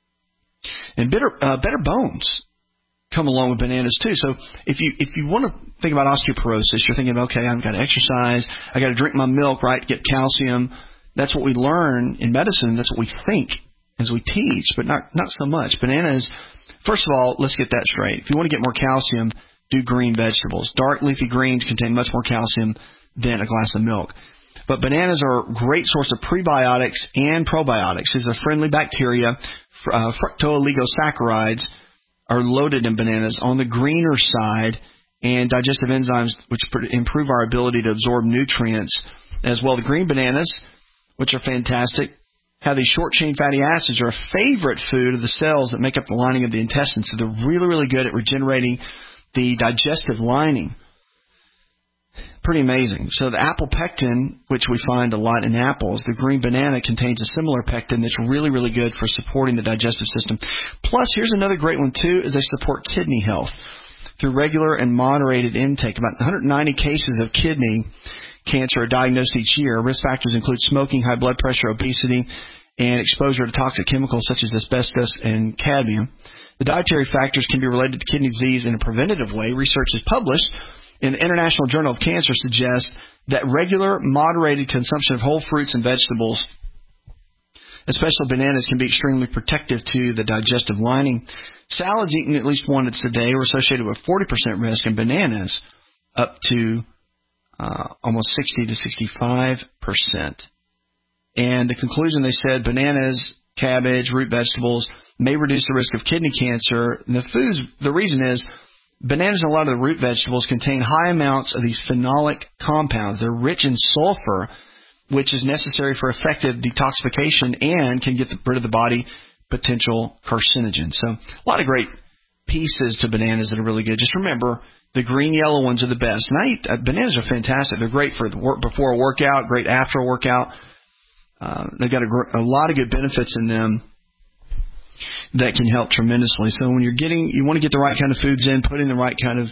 And better bones come along with bananas too. So if you want to think about osteoporosis, you're thinking, okay, I've got to exercise, I got to drink my milk, right, to get calcium. That's what we learn in medicine. That's what we think as we teach, but not so much. Bananas First of all, let's get that straight. If you want to get more calcium, do green vegetables. Dark leafy greens contain much more calcium than a glass of milk. But bananas are a great source of prebiotics and probiotics. There's a friendly bacteria. Fructooligosaccharides are loaded in bananas on the greener side, and digestive enzymes which improve our ability to absorb nutrients as well. The green bananas, which are fantastic, have these short-chain fatty acids, are a favorite food of the cells that make up the lining of the intestines. So they're really, really good at regenerating the digestive lining. Pretty amazing. So the apple pectin, which we find a lot in apples, the green banana contains a similar pectin that's really, really good for supporting the digestive system. Plus, here's another great one, too, is they support kidney health. Through regular and moderated intake, about 190 cases of kidney cancer are diagnosed each year. Risk factors include smoking, high blood pressure, obesity, and exposure to toxic chemicals such as asbestos and cadmium. The dietary factors can be related to kidney disease in a preventative way. Research is published in the International Journal of Cancer suggests that regular, moderated consumption of whole fruits and vegetables, especially bananas, can be extremely protective to the digestive lining. Salads eaten at least once a day are associated with 40% risk, and bananas up to almost 60 to 65%. And the conclusion, they said, bananas, cabbage, root vegetables may reduce the risk of kidney cancer. And the reason is bananas and a lot of the root vegetables contain high amounts of these phenolic compounds. They're rich in sulfur, which is necessary for effective detoxification and can get rid of the body potential carcinogens. So a lot of great pieces to bananas that are really good. Just remember, the green, yellow ones are the best. And bananas are fantastic. They're great for before a workout, great after a workout. They've got a lot of good benefits in them that can help tremendously. So when you want to get the right kind of foods in, put in the right kind of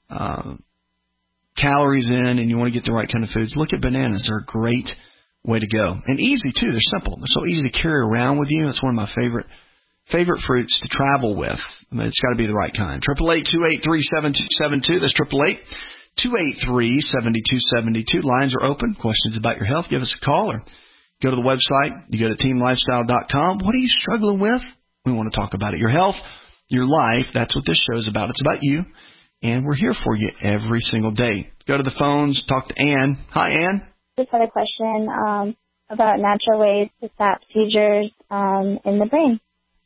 calories in, and you want to get the right kind of foods, look at bananas. They're a great way to go. And easy, too. They're simple. They're so easy to carry around with you. It's one of my favorite fruits to travel with. I mean, it's got to be the right kind. 888-283-7272. That's 888-283-7272. Lines are open. Questions about your health, give us a call or go to the website. You go to teamlifestyle.com. What are you struggling with? We want to talk about it. Your health, your life, that's what this show is about. It's about you, and we're here for you every single day. Go to the phones, talk to Ann. Hi, Ann. Just had a question about natural ways to stop seizures in the brain.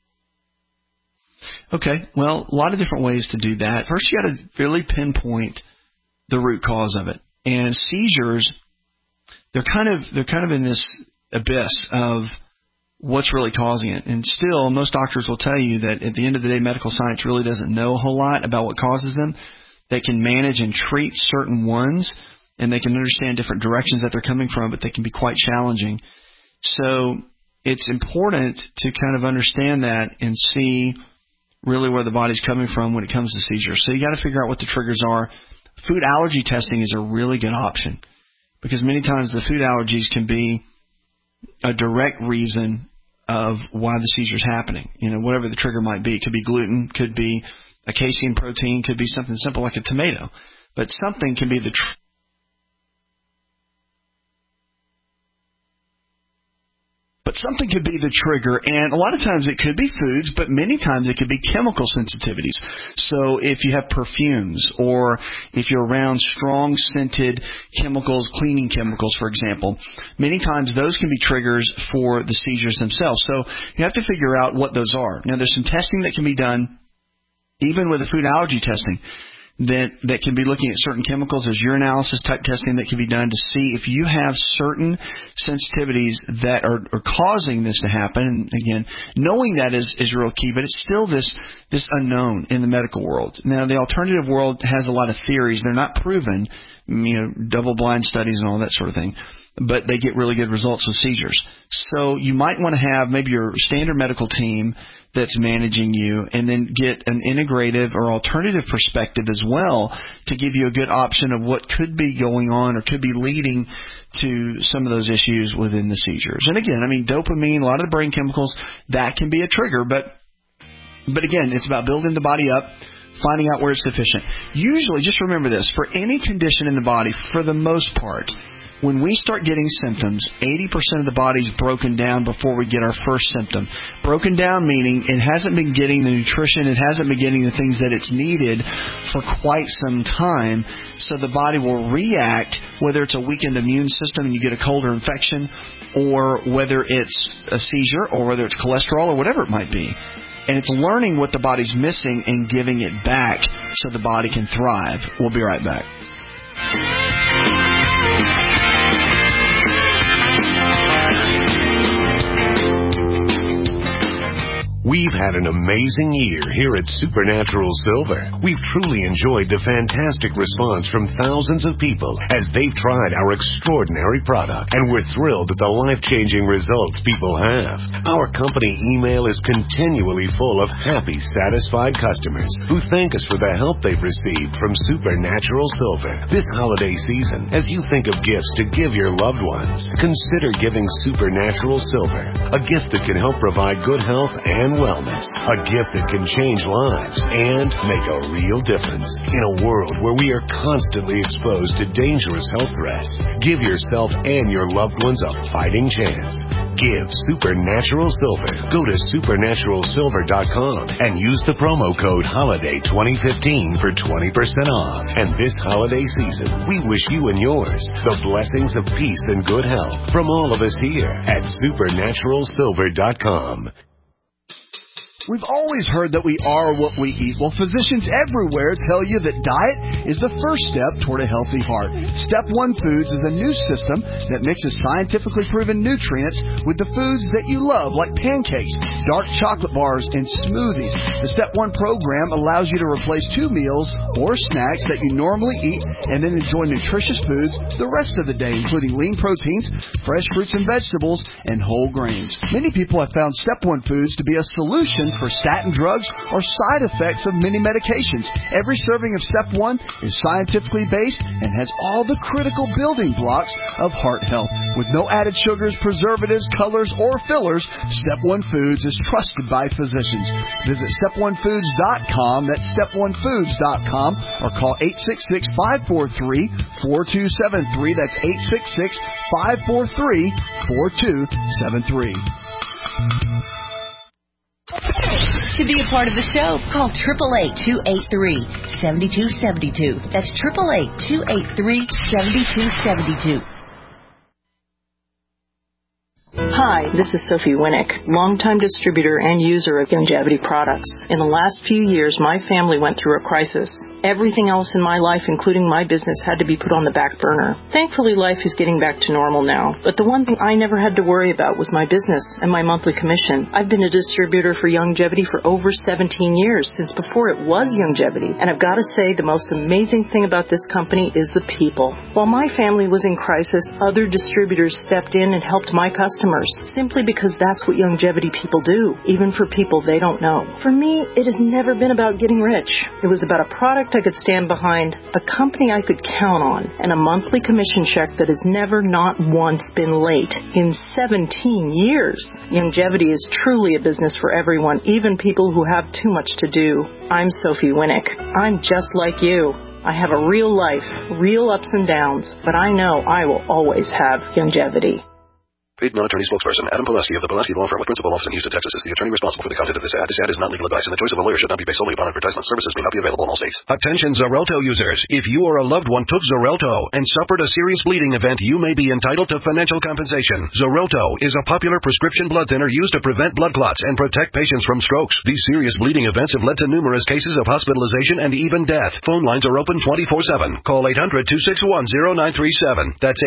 Okay, well, a lot of different ways to do that. First, you got to really pinpoint the root cause of it. And seizures, they're kind of in this abyss of what's really causing it. And still, most doctors will tell you that at the end of the day, medical science really doesn't know a whole lot about what causes them. They can manage and treat certain ones, and they can understand different directions that they're coming from, but they can be quite challenging. So it's important to kind of understand that and see really where the body's coming from when it comes to seizures. So you got to figure out what the triggers are. Food allergy testing is a really good option because many times the food allergies can be a direct reason of why the seizure's happening. You know, whatever the trigger might be. It could be gluten, could be a casein protein, could be something simple like a tomato. But something can be the trigger, and a lot of times it could be foods, but many times it could be chemical sensitivities. So if you have perfumes or if you're around strong scented chemicals, cleaning chemicals, for example, many times those can be triggers for the seizures themselves. So you have to figure out what those are. Now, there's some testing that can be done, even with the food allergy testing, that can be looking at certain chemicals. There's urinalysis type testing that can be done to see if you have certain sensitivities that are causing this to happen. And again, knowing that is real key, but it's still this unknown in the medical world. Now, the alternative world has a lot of theories. They're not proven, double-blind studies and all that sort of thing, but they get really good results with seizures. So you might want to have maybe your standard medical team that's managing you, and then get an integrative or alternative perspective as well to give you a good option of what could be going on or could be leading to some of those issues within the seizures. And again, dopamine, a lot of the brain chemicals, that can be a trigger, but again, it's about building the body up, finding out where it's deficient. Usually, just remember this, for any condition in the body, for the most part, when we start getting symptoms, 80% of the body's broken down before we get our first symptom. Broken down meaning it hasn't been getting the nutrition, it hasn't been getting the things that it's needed for quite some time, so the body will react, whether it's a weakened immune system and you get a cold or infection, or whether it's a seizure, or whether it's cholesterol, or whatever it might be. And it's learning what the body's missing and giving it back so the body can thrive. We'll be right back. We've had an amazing year here at Supernatural Silver. We've truly enjoyed the fantastic response from thousands of people as they've tried our extraordinary product, and we're thrilled at the life-changing results people have. Our company email is continually full of happy, satisfied customers who thank us for the help they've received from Supernatural Silver. This holiday season, as you think of gifts to give your loved ones, consider giving Supernatural Silver, a gift that can help provide good health and wellness, a gift that can change lives and make a real difference. In a world where we are constantly exposed to dangerous health threats, give yourself and your loved ones a fighting chance. Give Supernatural Silver. Go to supernaturalsilver.com and use the promo code HOLIDAY2015 for 20% off. And this holiday season, we wish you and yours the blessings of peace and good health from all of us here at supernaturalsilver.com. We've always heard that we are what we eat. Well, physicians everywhere tell you that diet is the first step toward a healthy heart. Step 1 Foods is a new system that mixes scientifically proven nutrients with the foods that you love, like pancakes, dark chocolate bars, and smoothies. The Step 1 program allows you to replace 2 meals or snacks that you normally eat and then enjoy nutritious foods the rest of the day, including lean proteins, fresh fruits and vegetables, and whole grains. Many people have found Step 1 Foods to be a solution for statin drugs or side effects of many medications. Every serving of Step 1 is scientifically based and has all the critical building blocks of heart health. With no added sugars, preservatives, colors, or fillers, Step 1 Foods is trusted by physicians. Visit step1foods.com, that's step1foods.com, or call 866-543-4273, that's 866-543-4273. To be a part of the show, call 888-283-7272. That's 888-283-7272. Hi, this is Sophie Winnick, longtime distributor and user of Youngevity products. In the last few years, my family went through a crisis. Everything else in my life, including my business, had to be put on the back burner. Thankfully, life is getting back to normal now. But the one thing I never had to worry about was my business and my monthly commission. I've been a distributor for Youngevity for over 17 years, since before it was Youngevity. And I've got to say, the most amazing thing about this company is the people. While my family was in crisis, other distributors stepped in and helped my customers, simply because that's what Youngevity people do, even for people they don't know. For me, it has never been about getting rich. It was about a product I could stand behind, a company I could count on, and a monthly commission check that has never not once been late in 17 years. Youngevity is truly a business for everyone, even people who have too much to do. I'm Sophie Winnick. I'm just like you. I have a real life, real ups and downs, but I know I will always have Youngevity. Paid non-attorney spokesperson Adam Pulaski of the Pulaski Law Firm with principal office in Houston, Texas is the attorney responsible for the content of this ad. This ad is not legal advice, and the choice of a lawyer should not be based solely upon advertisement. Services may not be available in all states. Attention Xarelto users. If you or a loved one took Xarelto and suffered a serious bleeding event, you may be entitled to financial compensation. Xarelto is a popular prescription blood thinner used to prevent blood clots and protect patients from strokes. These serious bleeding events have led to numerous cases of hospitalization and even death. Phone lines are open 24/7. Call 800-261-0937. That's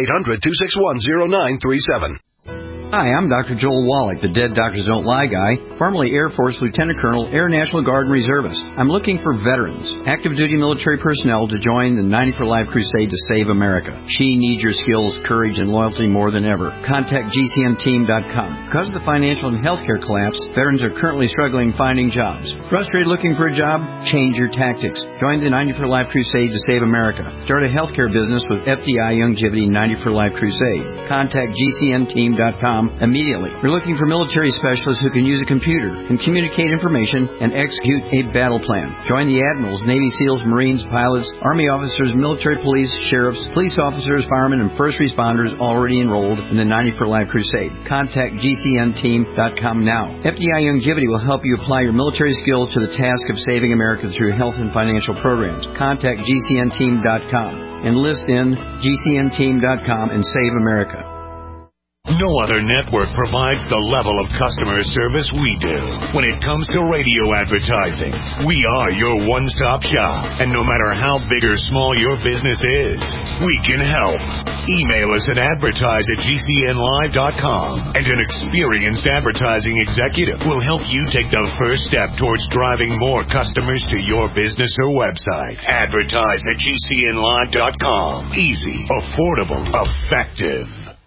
800-261-0937. Hi, I'm Dr. Joel Wallach, the Dead Doctors Don't Lie guy, formerly Air Force Lieutenant Colonel, Air National Guard and Reservist. I'm looking for veterans, active duty military personnel to join the 90 for Life crusade to save America. She needs your skills, courage, and loyalty more than ever. Contact GCNteam.com. Because of the financial and healthcare collapse, veterans are currently struggling finding jobs. Frustrated looking for a job? Change your tactics. Join the 90 for Life crusade to save America. Start a healthcare business with FDI Youngevity 90 for Life crusade. Contact GCNteam.com militaryexperts.com immediately. We're looking for military specialists who can use a computer and communicate information and execute a battle plan. Join the admirals, Navy SEALs, Marines, pilots, Army officers, military police, sheriffs, police officers, firemen, and first responders already enrolled in the 90 for Life Crusade. Contact GCNteam.com now. FDI Longevity will help you apply your military skills to the task of saving America through health and financial programs. Contact GCNteam.com. Enlist in GCNteam.com and save America. No other network provides the level of customer service we do. When it comes to radio advertising, we are your one-stop shop. And no matter how big or small your business is, we can help. Email us at advertise@gcnlive.com, and an experienced advertising executive will help you take the first step towards driving more customers to your business or website. Advertise@gcnlive.com. Easy, affordable, effective.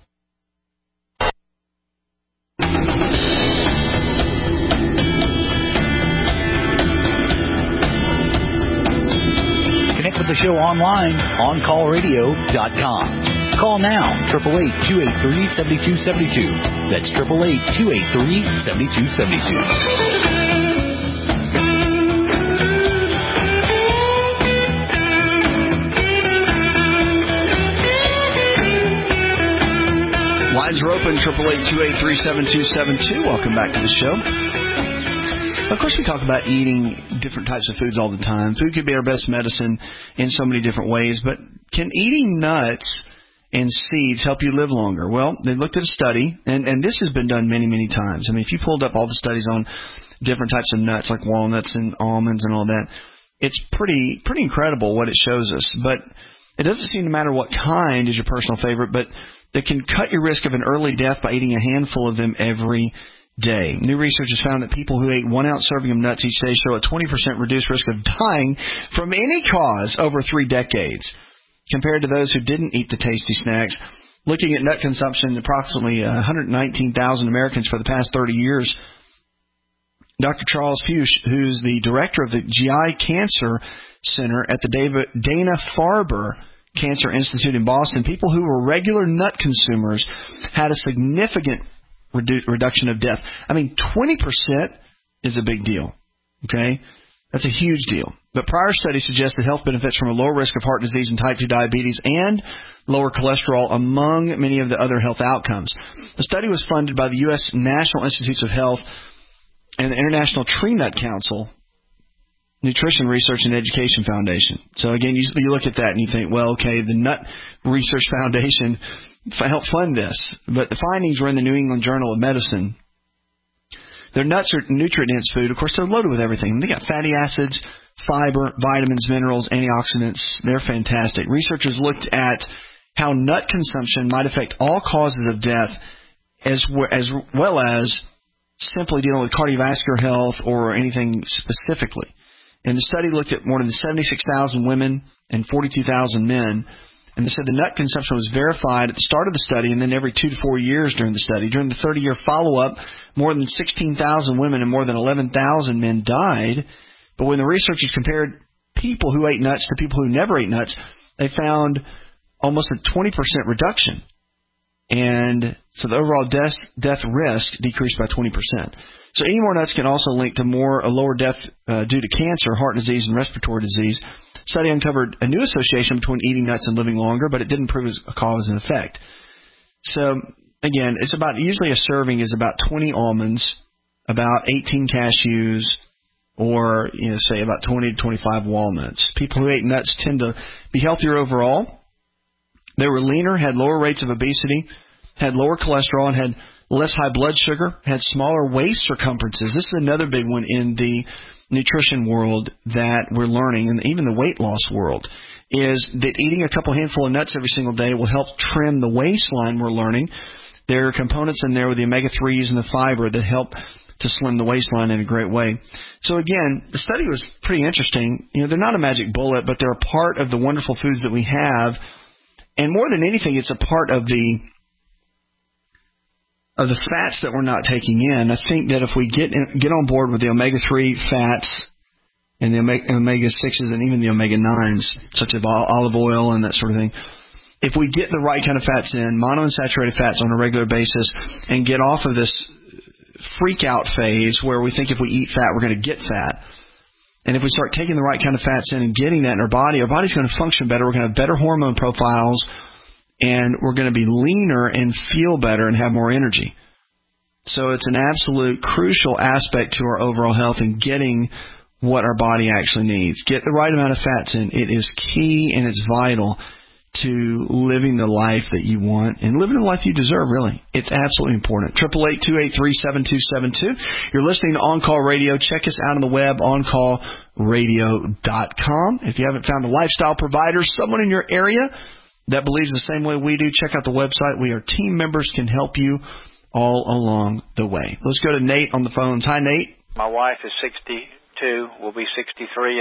Connect with the show online, OnCallRadio.com. Call now, 888-283-7272. That's 888-283-7272. Lines are open, 888-283-7272. Welcome back to the show. Of course, we talk about eating different types of foods all the time. Food could be our best medicine in so many different ways, but can eating nuts and seeds help you live longer? Well, they looked at a study, and this has been done many, many times. I mean, if you pulled up all the studies on different types of nuts like walnuts and almonds and all that, it's pretty incredible what it shows us. But it doesn't seem to matter what kind is your personal favorite, but they can cut your risk of an early death by eating a handful of them every day. New research has found that people who ate 1 ounce serving of nuts each day show a 20% reduced risk of dying from any cause over 3 decades, compared to those who didn't eat the tasty snacks. Looking at nut consumption, approximately 119,000 Americans for the past 30 years. Dr. Charles Fuchs, who's the director of the GI Cancer Center at the Dana-Farber Cancer Institute in Boston, people who were regular nut consumers had a significant reduction of death. I mean, 20% is a big deal. Okay? That's a huge deal. But prior studies suggest that health benefits from a lower risk of heart disease and type 2 diabetes and lower cholesterol among many of the other health outcomes. The study was funded by the U.S. National Institutes of Health and the International Tree Nut Council, Nutrition Research and Education Foundation. So again, you look at that and you think, well, okay, the Nut Research Foundation helped fund this. But the findings were in the New England Journal of Medicine. Their nuts are nutrient-dense food. Of course, they're loaded with everything. They got fatty acids, fiber, vitamins, minerals, antioxidants. They're fantastic. Researchers looked at how nut consumption might affect all causes of death as well as simply dealing with cardiovascular health or anything specifically. And the study looked at more than 76,000 women and 42,000 men. And they said the nut consumption was verified at the start of the study and then every 2 to 4 years during the study. During the 30-year follow-up, more than 16,000 women and more than 11,000 men died. But when the researchers compared people who ate nuts to people who never ate nuts, they found almost a 20% reduction. And so the overall death risk decreased by 20%. So eating more nuts can also link to a lower death due to cancer, heart disease, and respiratory disease. The study uncovered a new association between eating nuts and living longer, but it didn't prove a cause and effect. So again, usually a serving is about 20 almonds, about 18 cashews, or say about 20 to 25 walnuts. People who ate nuts tend to be healthier overall. They were leaner, had lower rates of obesity, had lower cholesterol, and had less high blood sugar, had smaller waist circumferences. This is another big one in the nutrition world that we're learning, and even the weight loss world, is that eating a couple handful of nuts every single day will help trim the waistline, we're learning. There are components in there with the omega-3s and the fiber that help to slim the waistline in a great way. So again, the study was pretty interesting. They're not a magic bullet, but they're a part of the wonderful foods that we have. And more than anything, it's a part of the fats that we're not taking in. I think that if we get on board with the omega-3 fats and the omega-6s and even the omega-9s, such as olive oil and that sort of thing, if we get the right kind of fats in, monounsaturated fats on a regular basis, and get off of this freak out phase where we think if we eat fat, we're going to get fat. And if we start taking the right kind of fats in and getting that in our body's going to function better. We're going to have better hormone profiles, and we're going to be leaner and feel better and have more energy. So it's an absolute crucial aspect to our overall health and getting what our body actually needs. Get the right amount of fats in. It is key and it's vital to living the life that you want and living the life you deserve, really. It's absolutely important. 888-283-7272. You're listening to On Call Radio. Check us out on the web, oncallradio.com. If you haven't found a lifestyle provider, someone in your area that believes the same way we do, check out the website. We are team members, can help you all along the way. Let's go to Nate on the phones. Hi, Nate. My wife is 62, will be 63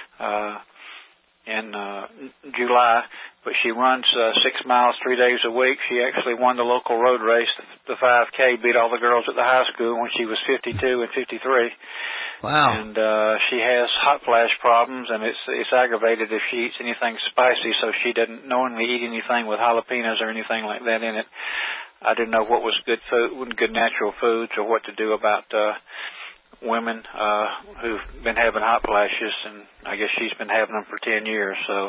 in July, but she runs 6 miles 3 days a week. She actually won the local road race, the 5K, beat all the girls at the high school when she was 52 and 53. Wow. And she has hot flash problems, and it's aggravated if she eats anything spicy, so she doesn't knowingly eat anything with jalapenos or anything like that in it. I didn't know what was good food, good natural foods, or what to do about women who've been having hot flashes, and I guess she's been having them for 10 years. So,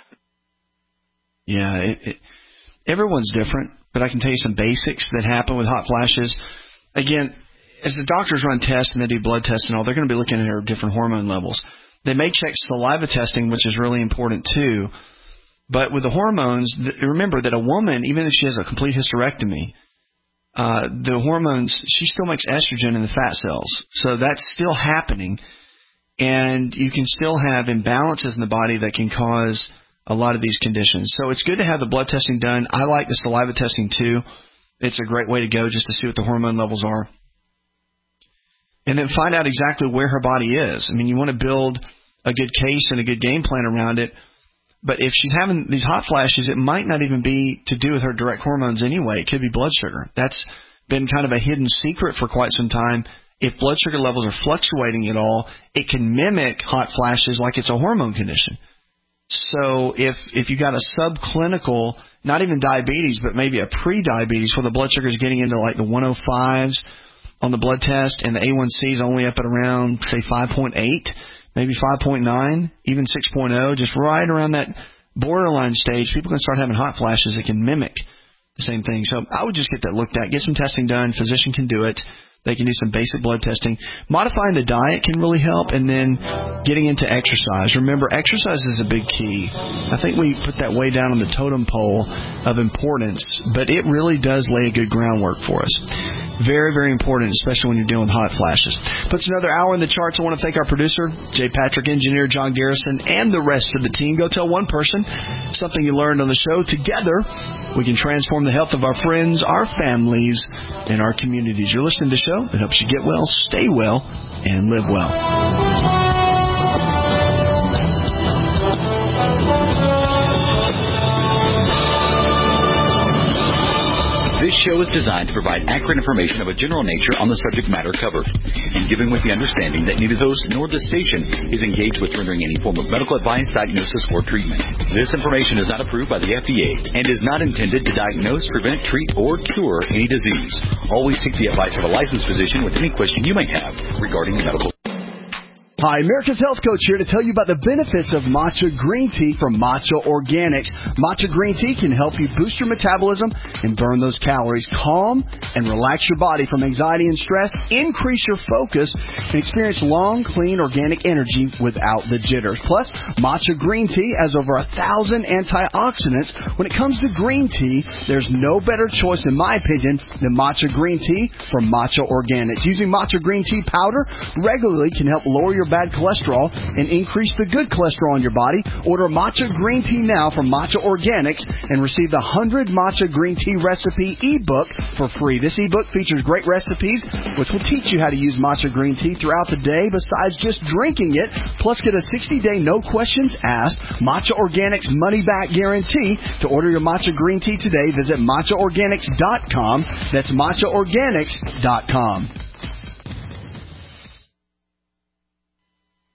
yeah, everyone's different, but I can tell you some basics that happen with hot flashes. Again, as the doctors run tests and they do blood tests and all, they're going to be looking at her different hormone levels. They may check saliva testing, which is really important too. But with the hormones, remember that a woman, even if she has a complete hysterectomy, the hormones, she still makes estrogen in the fat cells. So that's still happening. And you can still have imbalances in the body that can cause a lot of these conditions. So it's good to have the blood testing done. I like the saliva testing too. It's a great way to go just to see what the hormone levels are. And then find out exactly where her body is. I mean, you want to build a good case and a good game plan around it. But if she's having these hot flashes, it might not even be to do with her direct hormones anyway. It could be blood sugar. That's been kind of a hidden secret for quite some time. If blood sugar levels are fluctuating at all, it can mimic hot flashes like it's a hormone condition. So if you got a subclinical, not even diabetes, but maybe a pre-diabetes where the blood sugar is getting into like the 105s on the blood test and the A1C is only up at around, say, 5.8, maybe 5.9, even 6.0, just right around that borderline stage, people can start having hot flashes that can mimic the same thing. So I would just get that looked at, get some testing done. Physician can do it. They can do some basic blood testing. Modifying the diet can really help, and then getting into exercise. Remember, exercise is a big key. I think we put that way down on the totem pole of importance, but it really does lay a good groundwork for us. Very, very important, especially when you're dealing with hot flashes. Puts another hour in the charts. I want to thank our producer, Jay Patrick, engineer John Garrison, and the rest of the team. Go tell one person something you learned on the show. Together, we can transform the health of our friends, our families, and our communities. You're listening to the show that helps you get well, stay well, and live well. This show is designed to provide accurate information of a general nature on the subject matter covered, and given with the understanding that neither host nor the station is engaged with rendering any form of medical advice, diagnosis, or treatment. This information is not approved by the FDA and is not intended to diagnose, prevent, treat, or cure any disease. Always seek the advice of a licensed physician with any question you may have regarding medical. Hi, America's Health Coach here to tell you about the benefits of matcha green tea from Matcha Organics. Matcha green tea can help you boost your metabolism and burn those calories, calm and relax your body from anxiety and stress, increase your focus, and experience long, clean, organic energy without the jitters. Plus, matcha green tea has over 1,000 antioxidants. When it comes to green tea, there's no better choice, in my opinion, than matcha green tea from Matcha Organics. Using matcha green tea powder regularly can help lower your bad cholesterol and increase the good cholesterol in your body. Order matcha green tea now from Matcha Organics and receive the 100 matcha green tea recipe ebook for free. This ebook features great recipes which will teach you how to use matcha green tea throughout the day besides just drinking it. Plus, get a 60-day no questions asked Matcha Organics money back guarantee. To order your matcha green tea today, visit matchaorganics.com. That's matchaorganics.com.